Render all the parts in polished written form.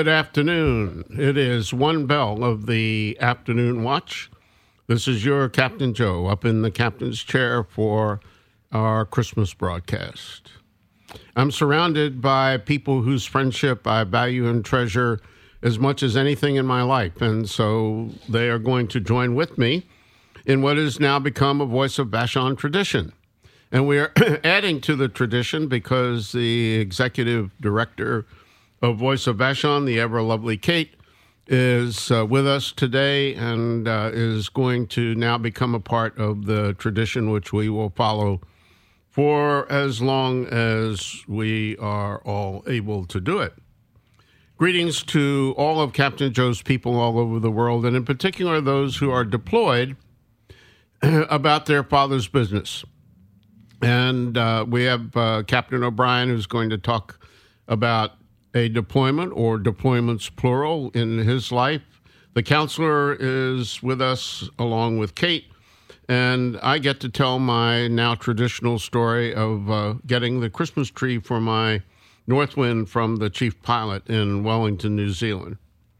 Good afternoon. It is one bell of the afternoon watch. This is your Captain Joe up in the captain's chair for our Christmas broadcast. I'm surrounded by people whose friendship I value and treasure as much as anything in my life, and so they are going to join with me in what has now become a Voice of Vashon tradition. And we are adding to the tradition because the executive director of Voice of Vashon, the ever-lovely Kate, is with us today and is going to now become a part of the tradition which we will follow for as long as we are all able to do it. Greetings to all of Captain Joe's people all over the world, and in particular those who are deployed about their father's business. And we have Captain O'Brien, who's going to talk about a deployment or deployments plural in his life. The counselor is with us along with Kate, and I get to tell my now traditional story of getting the Christmas tree for my Northwind from the chief pilot in Wellington, New Zealand.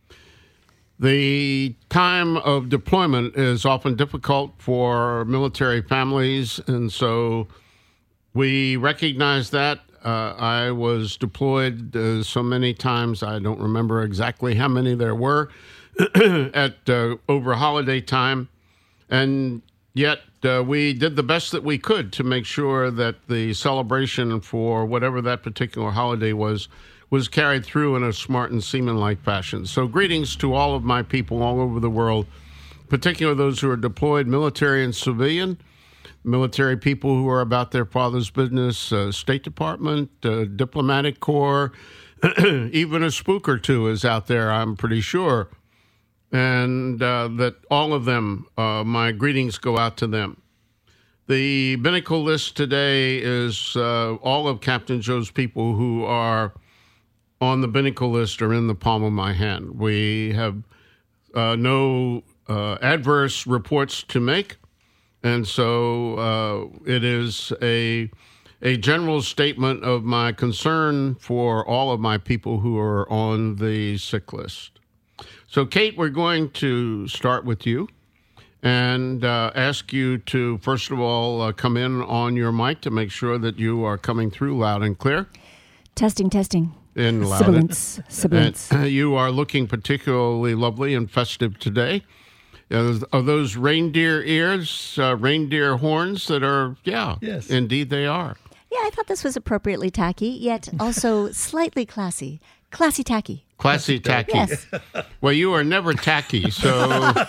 The time of deployment is often difficult for military families, and so we recognize that. I was deployed so many times, I don't remember exactly how many there were at over holiday time. And yet we did the best that we could to make sure that the celebration for whatever that particular holiday was carried through in a smart and seaman-like fashion. So greetings to all of my people all over the world, particularly those who are deployed, military and civilian, military people who are about their father's business, State Department, Diplomatic Corps, even a spook or two is out there, I'm pretty sure. And that all of them, my greetings go out to them. The binnacle list today is all of Captain Joe's people who are on the binnacle list are in the palm of my hand. We have no adverse reports to make. And so it is a general statement of my concern for all of my people who are on the sick list. So, Kate, we're going to start with you and ask you to, first of all, come in on your mic to make sure that you are coming through loud and clear. Testing. In loud. Sibilance. And you are looking particularly lovely and festive today. Are those reindeer ears, reindeer horns that are, yes, indeed they are. Yeah, I thought this was appropriately tacky, yet also slightly classy. Classy tacky. Classy tacky. Yes. Well, you are never tacky, so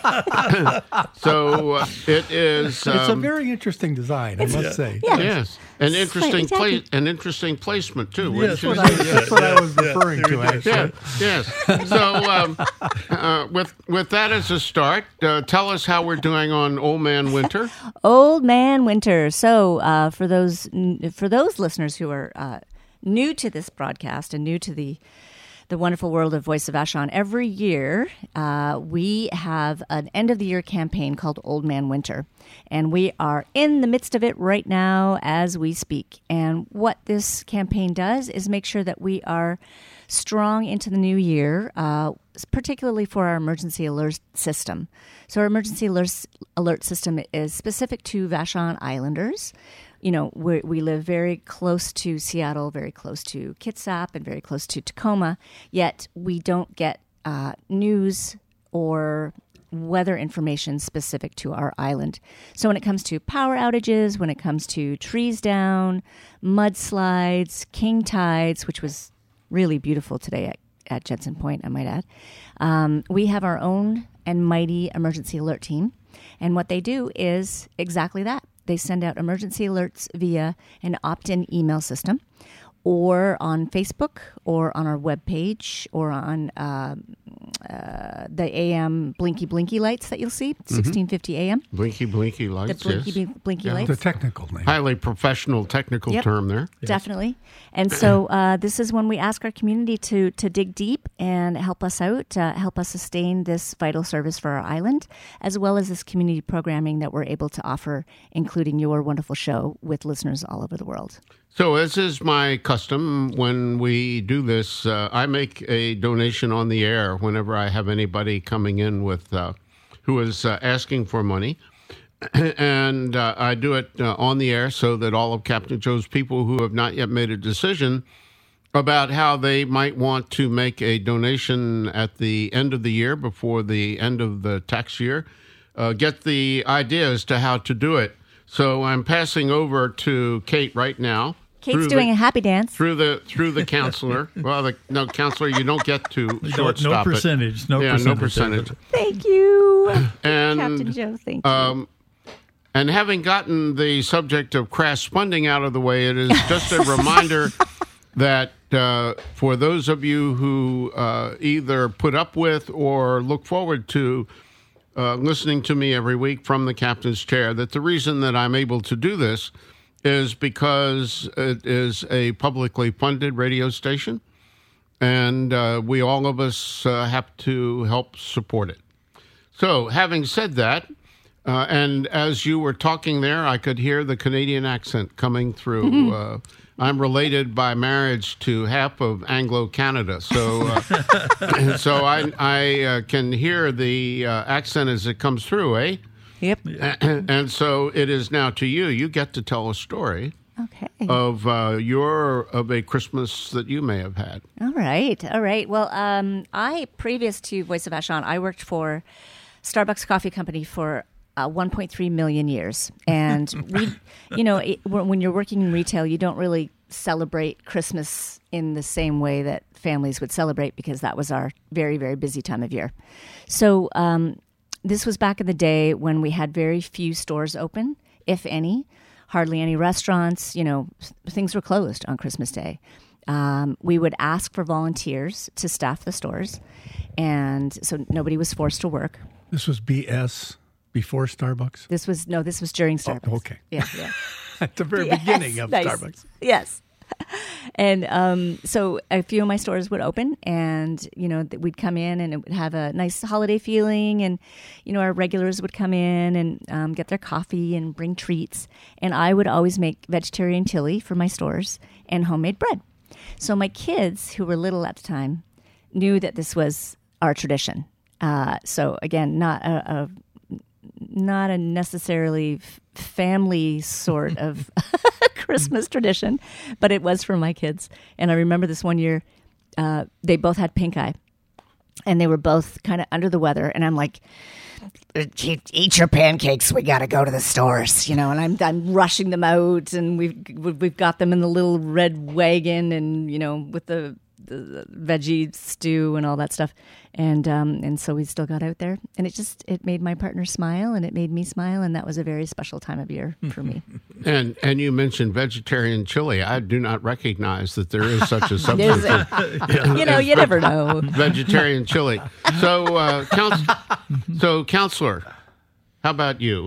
it is. It's a very interesting design, I must say. Yes, an interesting placement too. Yes, that's what I was referring to, actually. Yes. So, with that as a start, tell us how we're doing on Old Man Winter. Old Man Winter. So, for those listeners who are new to this broadcast and new to the wonderful world of Voice of Vashon, every year we have an end-of-the-year campaign called Old Man Winter, and we are in the midst of it right now as we speak. And what this campaign does is make sure that we are strong into the new year, particularly for our emergency alert system. So our emergency alert system is specific to Vashon Islanders. You know, we live very close to Seattle, very close to Kitsap, and very close to Tacoma, yet we don't get news or weather information specific to our island. So when it comes to power outages, when it comes to trees down, mudslides, king tides, which was really beautiful today at Jensen Point, I might add, we have our own and mighty emergency alert team, and what they do is exactly that. They send out emergency alerts via an opt-in email system, or on Facebook, or on our webpage, or on the AM blinky lights that you'll see, 1650 AM. Blinky lights, the blinky lights. The technical name. Highly professional technical term there. Yes. Definitely. And so this is when we ask our community to dig deep and help us out, help us sustain this vital service for our island, as well as this community programming that we're able to offer, including your wonderful show with listeners all over the world. So as is my custom, custom when we do this. I make a donation on the air whenever I have anybody coming in with who is asking for money. And I do it on the air so that all of Captain Joe's people who have not yet made a decision about how they might want to make a donation at the end of the year before the end of the tax year get the idea as to how to do it. So I'm passing over to Kate right now. Kate's doing a happy dance through the counselor. Well, no, counselor, you don't get to shortstop no percentage. it. No percentage. No percentage. Thank you, and, Captain Joe. Thank you. And having gotten the subject of crash funding out of the way, it is just a reminder that for those of you who either put up with or look forward to listening to me every week from the captain's chair, that the reason that I'm able to do this is because it is a publicly funded radio station, and we all of us have to help support it. So having said that, and as you were talking there, I could hear the Canadian accent coming through. Mm-hmm. I'm related by marriage to half of Anglo-Canada, so so I can hear the accent as it comes through, eh? Yep. And so it is now to you. You get to tell a story of a Christmas that you may have had. All right. Well, I previous to Voice of Vashon, I worked for Starbucks Coffee Company for 1.3 million years. And when you're working in retail, you don't really celebrate Christmas in the same way that families would celebrate because that was our very, very busy time of year. So this was back in the day when we had very few stores open, if any, hardly any restaurants. Things were closed on Christmas Day. We would ask for volunteers to staff the stores, and so nobody was forced to work. This was BS before Starbucks? This was during Starbucks. Oh, okay. Yeah. At the very beginning of nice. Starbucks. Yes. And so a few of my stores would open, and we'd come in, and it would have a nice holiday feeling, and our regulars would come in and get their coffee and bring treats, and I would always make vegetarian chili for my stores and homemade bread. So my kids, who were little at the time, knew that this was our tradition. So again, not a necessarily family sort of Christmas tradition, but it was for my kids. And I remember this one year, they both had pink eye, and they were both kind of under the weather. And I'm like, eat your pancakes. We got to go to the stores, and I'm rushing them out, and we've got them in the little red wagon, and with the veggie stew and all that stuff, and so we still got out there, and it made my partner smile, and it made me smile, and that was a very special time of year for me. And you mentioned vegetarian chili. I do not recognize that there is such a substitute. You never know. Vegetarian chili. So, counselor, how about you?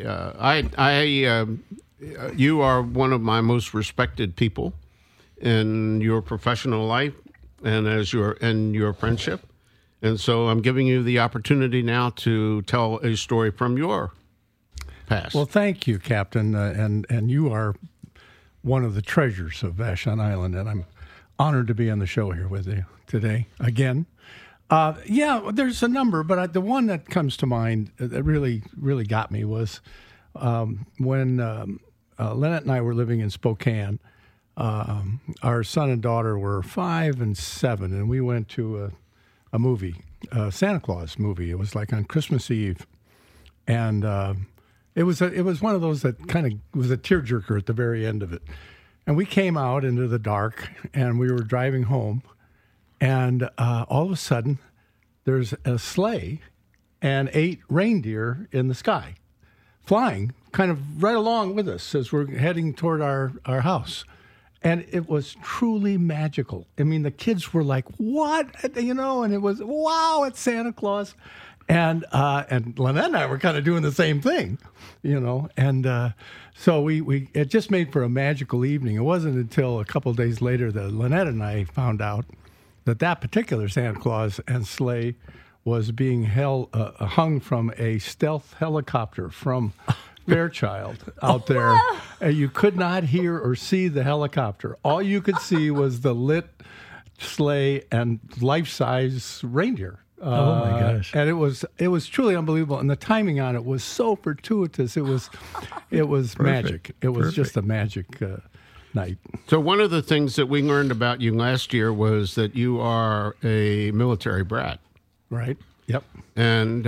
You are one of my most respected people in your professional life and in your friendship. And so I'm giving you the opportunity now to tell a story from your past. Well, thank you, Captain. And you are one of the treasures of Vashon Island, and I'm honored to be on the show here with you today again. There's a number, but the one that comes to mind that really, really got me was when Lynette and I were living in Spokane. Our son and daughter were 5 and 7, and we went to a movie, a Santa Claus movie. It was like on Christmas Eve, and it was one of those that kind of was a tearjerker at the very end of it. And we came out into the dark, and we were driving home, and all of a sudden, there's a sleigh and 8 reindeer in the sky, flying kind of right along with us as we're heading toward our house. And it was truly magical. I mean, the kids were like, what? And it was, wow, it's Santa Claus. And Lynette and I were kind of doing the same thing, And so it just made for a magical evening. It wasn't until a couple of days later that Lynette and I found out that particular Santa Claus and sleigh was being hung from a stealth helicopter from Fairchild out there, and you could not hear or see the helicopter. All you could see was the lit sleigh and life-size reindeer. Oh my gosh! And it was truly unbelievable, and the timing on it was so fortuitous. It was magic. It was just a magic night. So one of the things that we learned about you last year was that you are a military brat. Right. Yep. And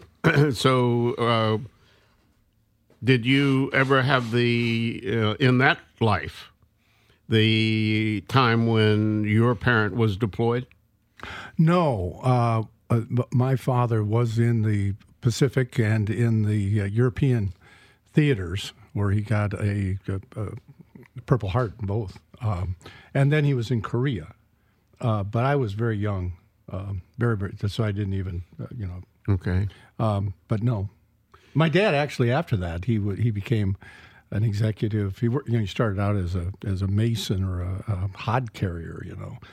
so did you ever have in that life, the time when your parent was deployed? No. My father was in the Pacific and in the European theaters, where he got a Purple Heart in both. And then he was in Korea. But I was very young, very, very, so I didn't even, Okay. But no. My dad, actually, after that, he became an executive. He started out as a mason or a hod carrier,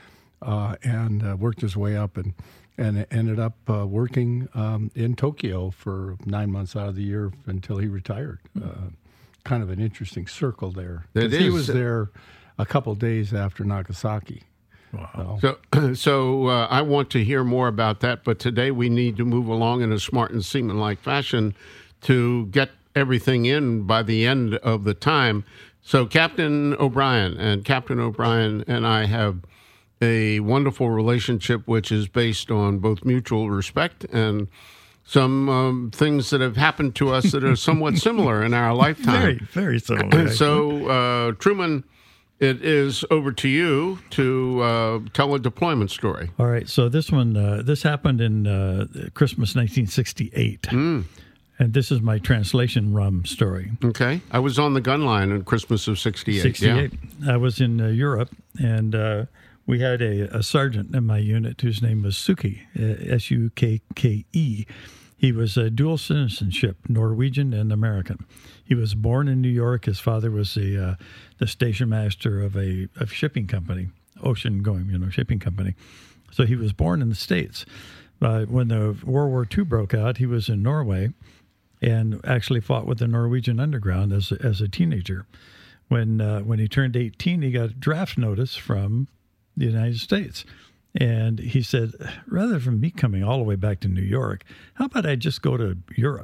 and worked his way up and ended up working in Tokyo for 9 months out of the year until he retired. Kind of an interesting circle there. He was there a couple of days after Nagasaki. Wow. So I want to hear more about that, but today we need to move along in a smart and seaman-like fashion to get everything in by the end of the time. So Captain O'Brien and I have a wonderful relationship which is based on both mutual respect and some things that have happened to us that are somewhat similar in our lifetime. Very, very similar. So, Truman, it is over to you to tell a deployment story. All right. So this one, this happened in Christmas 1968. And this is my translation rum story. Okay. I was on the gun line in Christmas of 68. 68. Yeah. I was in Europe, and we had a sergeant in my unit whose name was Sukke, S-U-K-K-E. He was a dual citizenship, Norwegian and American. He was born in New York. His father was the station master of a shipping company, ocean-going, shipping company. So he was born in the States. When the World War II broke out, he was in Norway and actually fought with the Norwegian underground as a teenager. When he turned 18, he got a draft notice from the United States. And he said, rather than me coming all the way back to New York, how about I just go to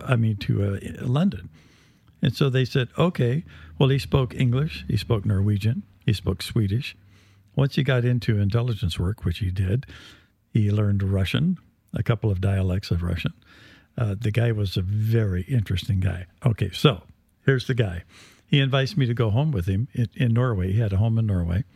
London? And so they said, okay. Well, he spoke English, he spoke Norwegian, he spoke Swedish. Once he got into intelligence work, which he did, he learned Russian, a couple of dialects of Russian. The guy was a very interesting guy. Okay, so here's the guy. He invites me to go home with him in Norway. He had a home in Norway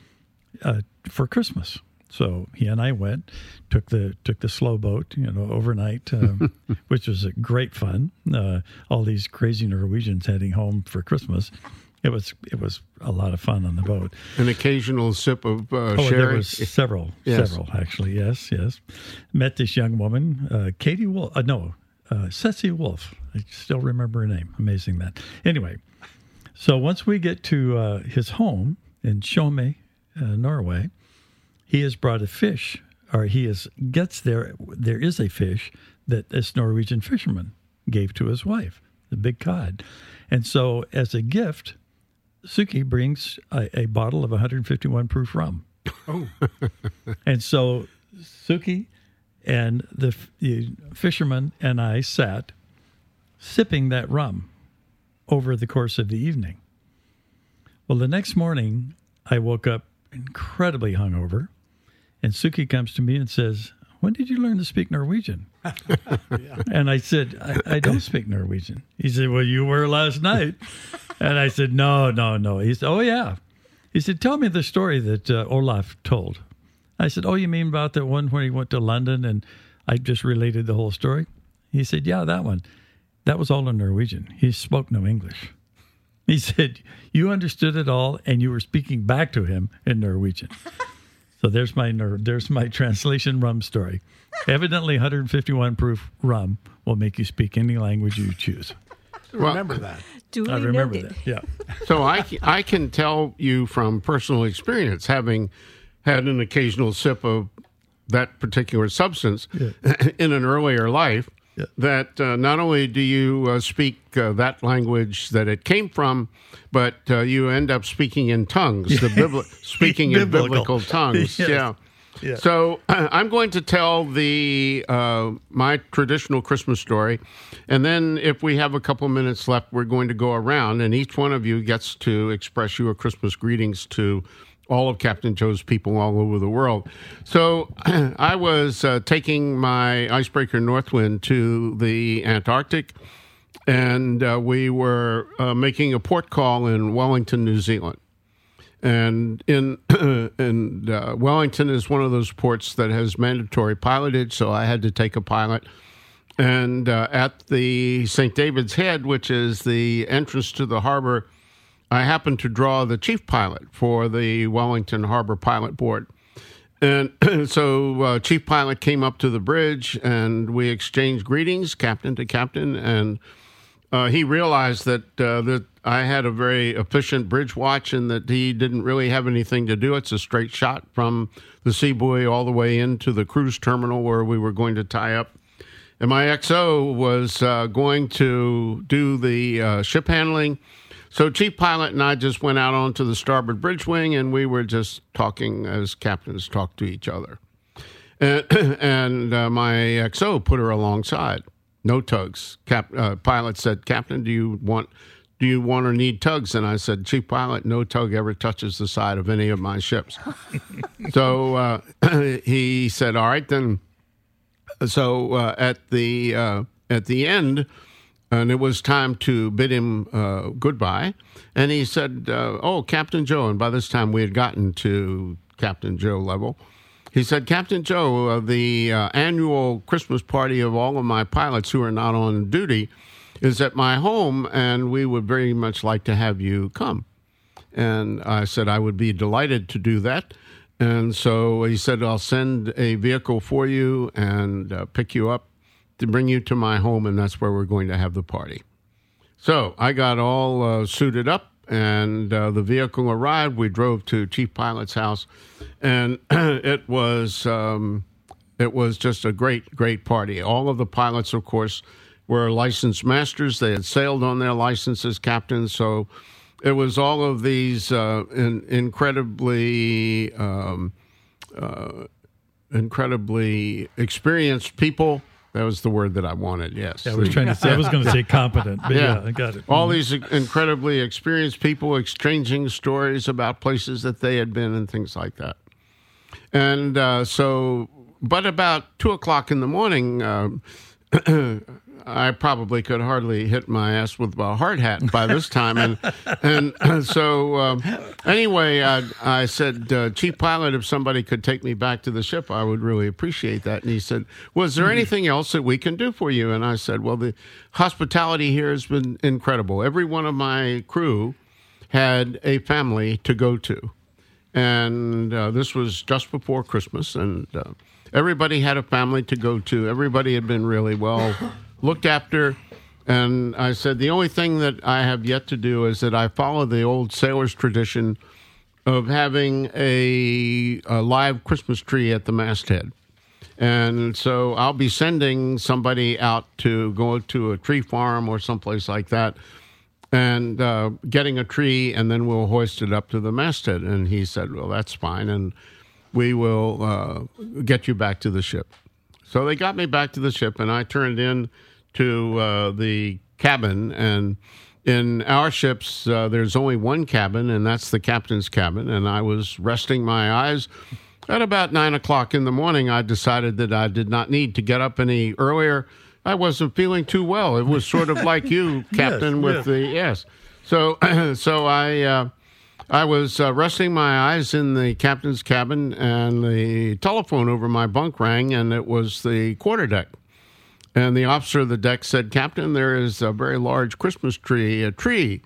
for Christmas. So he and I went, took the slow boat, overnight, which was great fun. All these crazy Norwegians heading home for Christmas. It was a lot of fun on the boat. An occasional sip of sherry. There was several actually. Yes. Met this young woman, Katie Wolf. Ceci Wolf. I still remember her name. Amazing that. Anyway, so once we get to his home in Tjøme, Norway, he has brought a fish, or gets there. There is a fish that this Norwegian fisherman gave to his wife, the big cod. And so as a gift, Sukke brings a bottle of 151 proof rum. Oh. And so Sukke and the fisherman and I sat sipping that rum over the course of the evening. Well, the next morning, I woke up incredibly hungover, and Sukke comes to me and says, when did you learn to speak Norwegian? Yeah. And I said, I don't speak Norwegian. He said, well, you were last night. And I said, no. He said, oh, yeah. He said, tell me the story that Olaf told. I said, oh, you mean about the one where he went to London and I just related the whole story? He said, yeah, that one. That was all in Norwegian. He spoke no English. He said, you understood it all and you were speaking back to him in Norwegian. So there's my translation rum story. Evidently, 151 proof rum will make you speak any language you choose. Remember that. Duly I remember noted. that. Yeah. So I can tell you from personal experience, having had an occasional sip of that particular substance in an earlier life, that not only do you speak that language that it came from, but you end up speaking in tongues, speaking in biblical tongues. Yes. Yeah. Yeah. So I'm going to tell my traditional Christmas story, and then if we have a couple minutes left, we're going to go around, and each one of you gets to express your Christmas greetings to all of Captain Joe's people all over the world. So I was taking my icebreaker Northwind to the Antarctic, and we were making a port call in Wellington, New Zealand. And Wellington is one of those ports that has mandatory pilotage, so I had to take a pilot. And at the St. David's Head, which is the entrance to the harbor, I happened to draw the chief pilot for the Wellington Harbor Pilot Board. And so chief pilot came up to the bridge, and we exchanged greetings, captain to captain, and he realized that I had a very efficient bridge watch and that he didn't really have anything to do. It's a straight shot from the sea buoy all the way into the cruise terminal where we were going to tie up. And my XO was going to do the ship handling. So chief pilot and I just went out onto the starboard bridge wing, and we were just talking as captains talk to each other. And my XO put her alongside. No tugs. Pilot said, "Captain, do you want or need tugs?" And I said, "Chief pilot, no tug ever touches the side of any of my ships." So he said, "All right, then." So at the end, and it was time to bid him goodbye, and he said, "Oh, Captain Joe," and by this time we had gotten to Captain Joe level. He said, "Captain Joe, the annual Christmas party of all of my pilots who are not on duty is at my home, and we would very much like to have you come." And I said, "I would be delighted to do that." And so he said, "I'll send a vehicle for you and pick you up to bring you to my home, and that's where we're going to have the party." So I got all suited up, and the vehicle arrived. We drove to Chief Pilot's house, and it was just a great party. All of the pilots, of course, were licensed masters. They had sailed on their licenses, captains. So it was all of these incredibly experienced people. That was the word that I wanted, yes. Yeah, I was going to say competent, but yeah, I got it. All these incredibly experienced people exchanging stories about places that they had been and things like that. And but about 2 o'clock in the morning, I probably could hardly hit my ass with a hard hat by this time. And so anyway, I said, "Chief pilot, if somebody could take me back to the ship, I would really appreciate that." And he said, "Was there anything else that we can do for you?" And I said, "Well, the hospitality here has been incredible. Every one of my crew had a family to go to. And this was just before Christmas, and everybody had a family to go to. Everybody had been really well looked after." And I said, "The only thing that I have yet to do is that I follow the old sailor's tradition of having a live Christmas tree at the masthead. And so I'll be sending somebody out to go to a tree farm or someplace like that and getting a tree, and then we'll hoist it up to the masthead." And he said, "Well, that's fine, and we will get you back to the ship." So they got me back to the ship, and I turned in to the cabin. And in our ships, there's only one cabin, and that's the captain's cabin. And I was resting my eyes. At about 9 o'clock in the morning, I decided that I did not need to get up any earlier. I wasn't feeling too well. It was sort of like you, Captain, yes. So I was resting my eyes in the captain's cabin, and the telephone over my bunk rang, and it was the quarterdeck. And the officer of the deck said, "Captain, there is a very large Christmas tree, a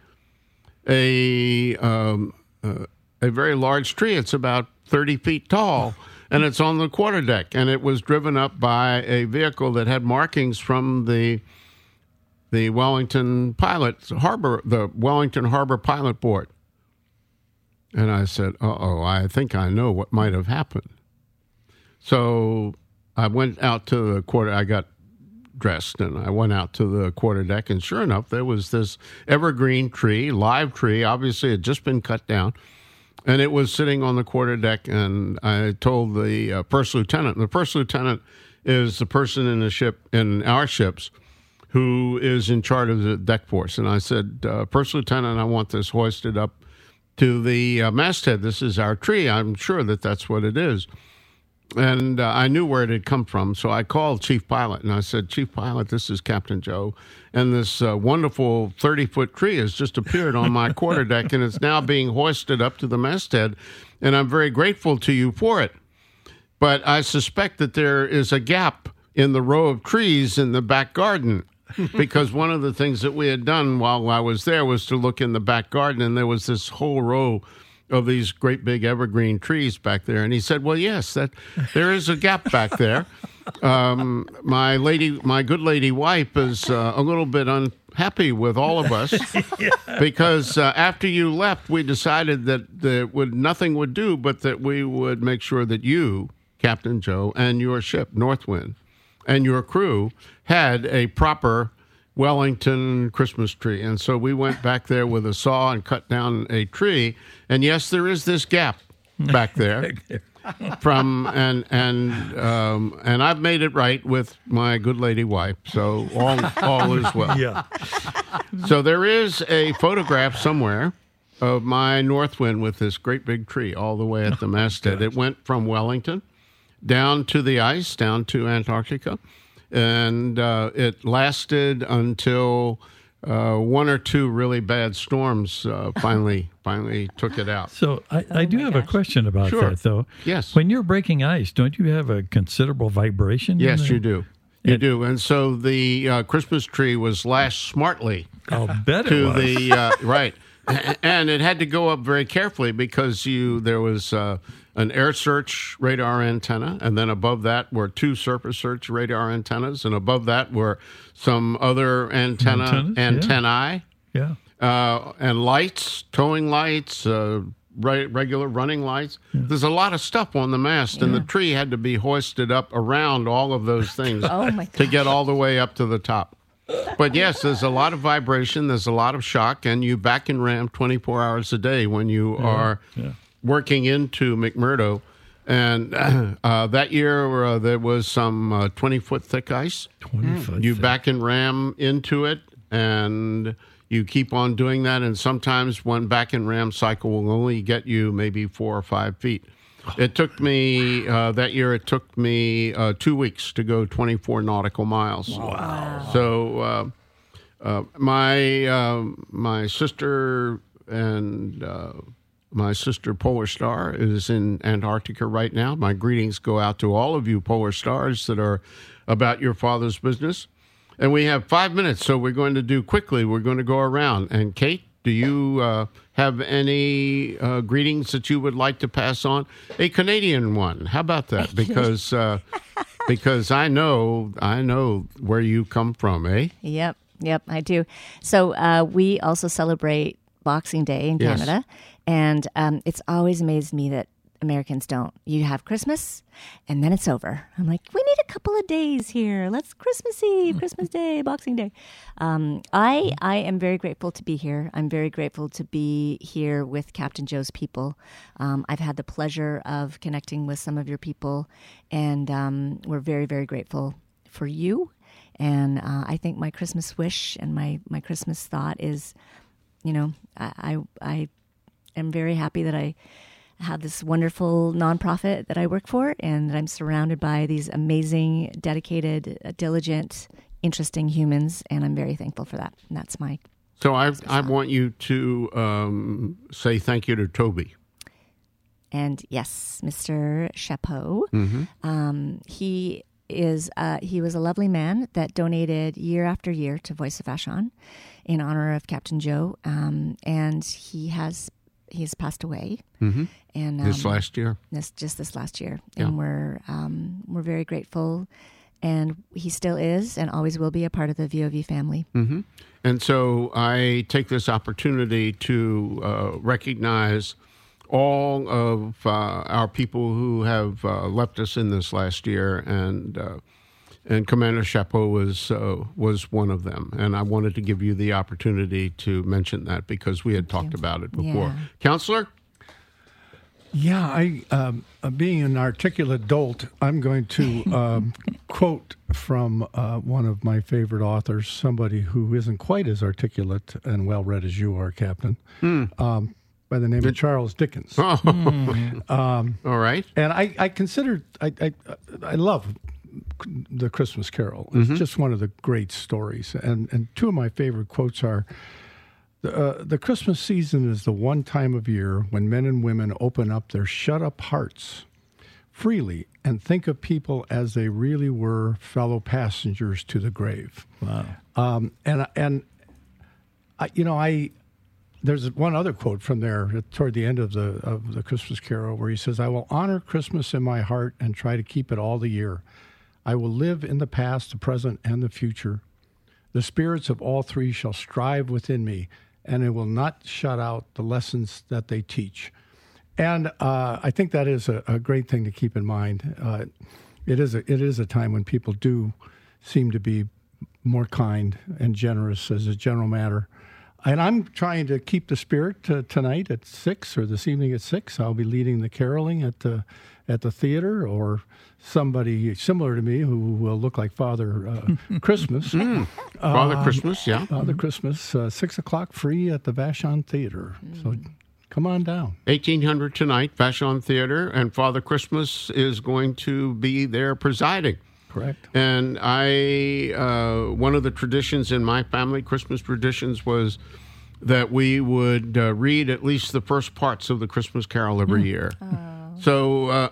very large tree. It's about 30 feet tall, and it's on the quarterdeck." And it was driven up by a vehicle that had markings from the Wellington the Wellington Harbor Pilot Board. And I said, I think I know what might have happened. So I went out to the quarter. I got dressed, and I went out to the quarterdeck, and sure enough, there was this evergreen tree, live tree. Obviously, it had just been cut down, and it was sitting on the quarterdeck. And I told the first lieutenant. And the first lieutenant is the person in the ship, in our ships, who is in charge of the deck force. And I said, First Lieutenant, I want this hoisted up to the masthead. This is our tree. I'm sure that that's what it is. And I knew where it had come from, so I called Chief Pilot, and I said, Chief Pilot, this is Captain Joe, and this wonderful 30-foot tree has just appeared on my quarterdeck, and it's now being hoisted up to the masthead, and I'm very grateful to you for it. But I suspect that there is a gap in the row of trees in the back garden, because one of the things that we had done while I was there was to look in the back garden, and there was this whole row of these great big evergreen trees back there. And he said, well, yes, that there is a gap back there. My good lady wife is a little bit unhappy with all of us because after you left, we decided that nothing would do, but that we would make sure that you, Captain Joe, and your ship, Northwind, and your crew had a proper Wellington Christmas tree. And so we went back there with a saw and cut down a tree. And yes, there is this gap back there and I've made it right with my good lady wife. So all is well. Yeah. So there is a photograph somewhere of my Northwind with this great big tree all the way at the masthead. It went from Wellington down to the ice, down to Antarctica. And it lasted until one or two really bad storms finally took it out. So I do have a question about that, though. Yes. When you're breaking ice, don't you have a considerable vibration? Yes, you do. You do. And so the Christmas tree was lashed smartly. I'll bet to it was. the right. And it had to go up very carefully because there was an air search radar antenna, and then above that were two surface search radar antennas, and above that were some other antennae. Yeah. And lights, towing lights, regular running lights. Yeah. There's a lot of stuff on the mast, and the tree had to be hoisted up around all of those things to get all the way up to the top. But yes, there's a lot of vibration, there's a lot of shock, and you back and ram 24 hours a day when you are working into McMurdo. And that year there was some 20-foot thick ice. 20-foot You thick. back and ram into it, and you keep on doing that. And sometimes one back and ram cycle will only get you maybe 4 or 5 feet. It took me, that year, 2 weeks to go 24 nautical miles. Wow. So my sister and my sister Polar Star is in Antarctica right now. My greetings go out to all of you Polar Stars that are about your father's business. And we have 5 minutes, so we're going to do quickly. We're going to go around. And Kate, do you have any greetings that you would like to pass on? A Canadian one. How about that? Because I know where you come from, eh? Yep, I do. So we also celebrate Boxing Day in Canada, and it's always amazed me that Americans don't. You have Christmas, and then it's over. I'm like, we need a couple of days here. Let's Christmas Eve, Christmas Day, Boxing Day. I am very grateful to be here. I'm very grateful to be here with Captain Joe's people. I've had the pleasure of connecting with some of your people, and we're very, very grateful for you. And I think my Christmas wish and my Christmas thought is, I am very happy that I have this wonderful nonprofit that I work for, and that I'm surrounded by these amazing, dedicated, diligent, interesting humans, and I'm very thankful for that. And that's my. So I want you to say thank you to Toby. And yes, Mr. Chapeau. Mm-hmm. He was a lovely man that donated year after year to Voice of Vashon in honor of Captain Joe, and he has passed away. Mm-hmm. And this last year. This last year, and we're very grateful, and he still is and always will be a part of the VOV family. Mm-hmm. And so I take this opportunity to recognize all of our people who have left us in this last year, and and Commander Chapeau was one of them. And I wanted to give you the opportunity to mention that because we had talked about it before. Yeah. Counselor? Yeah, being an articulate dolt, I'm going to quote from one of my favorite authors, somebody who isn't quite as articulate and well-read as you are, Captain, by the name of Charles Dickens. All right. And I consider, I love The Christmas Carol. It's just one of the great stories. And two of my favorite quotes are, the Christmas season is the one time of year when men and women open up their shut-up hearts freely and think of people as they really were, fellow passengers to the grave. Wow. There's one other quote from there toward the end of the Christmas Carol where he says, "I will honor Christmas in my heart and try to keep it all the year. I will live in the past, the present, and the future. The spirits of all three shall strive within me, and it will not shut out the lessons that they teach." And I think that is a great thing to keep in mind. It is a time when people do seem to be more kind and generous as a general matter. And I'm trying to keep the spirit tonight at 6 or this evening at 6. I'll be leading the caroling at the theater, or somebody similar to me who will look like Father Christmas. Father Christmas, yeah. Father Christmas, 6 o'clock free at the Vashon Theater. So come on down. 1800 tonight, Vashon Theater, and Father Christmas is going to be there presiding. Correct. And one of the traditions in my family, Christmas traditions, was that we would read at least the first parts of the Christmas Carol every year. So,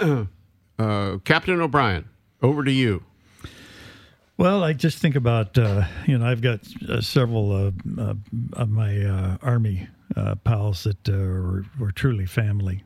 Captain O'Brien, over to you. Well, I just think about, I've got several of my Army pals that were truly family.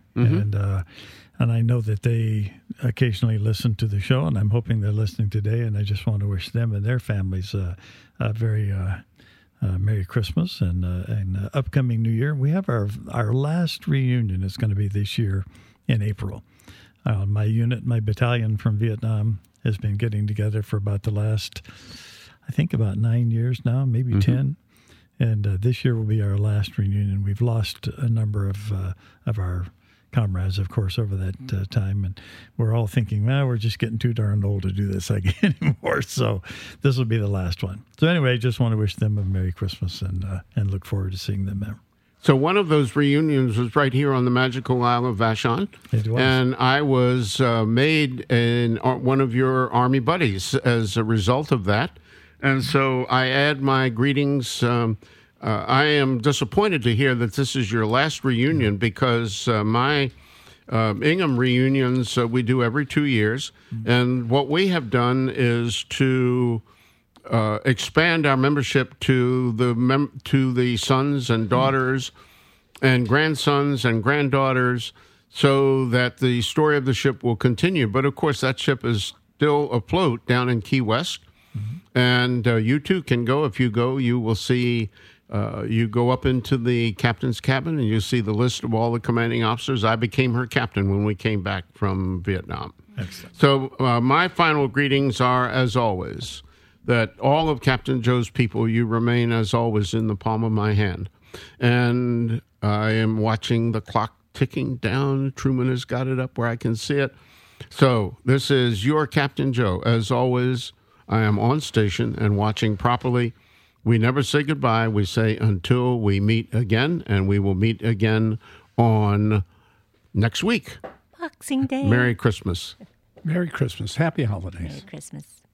And I know that they occasionally listen to the show, and I'm hoping they're listening today, and I just want to wish them and their families a very Merry Christmas and upcoming New Year. We have our last reunion is going to be this year in April. My unit, my battalion from Vietnam has been getting together for about the last, I think about 9 years now, maybe 10. And this year will be our last reunion. We've lost a number of our comrades, of course, over that time. And we're all thinking, well, we're just getting too darn old to do this again anymore. So this will be the last one. So anyway, I just want to wish them a Merry Christmas and look forward to seeing them there. So one of those reunions was right here on the magical Isle of Vashon. It was. And I was made in one of your Army buddies as a result of that. And so I add my greetings. I am disappointed to hear that this is your last reunion because my Ingham reunions we do every 2 years. And what we have done is to expand our membership to the sons and daughters and grandsons and granddaughters so that the story of the ship will continue. But, of course, that ship is still afloat down in Key West. And you too can go. If you go, you will see, you go up into the captain's cabin and you see the list of all the commanding officers. I became her captain when we came back from Vietnam. Excellent. So my final greetings are, as always, that all of Captain Joe's people, you remain, as always, in the palm of my hand. And I am watching the clock ticking down. Truman has got it up where I can see it. So this is your Captain Joe. As always, I am on station and watching properly. We never say goodbye. We say until we meet again, and we will meet again on next week. Boxing Day. Merry Christmas. Merry Christmas. Happy holidays. Merry Christmas.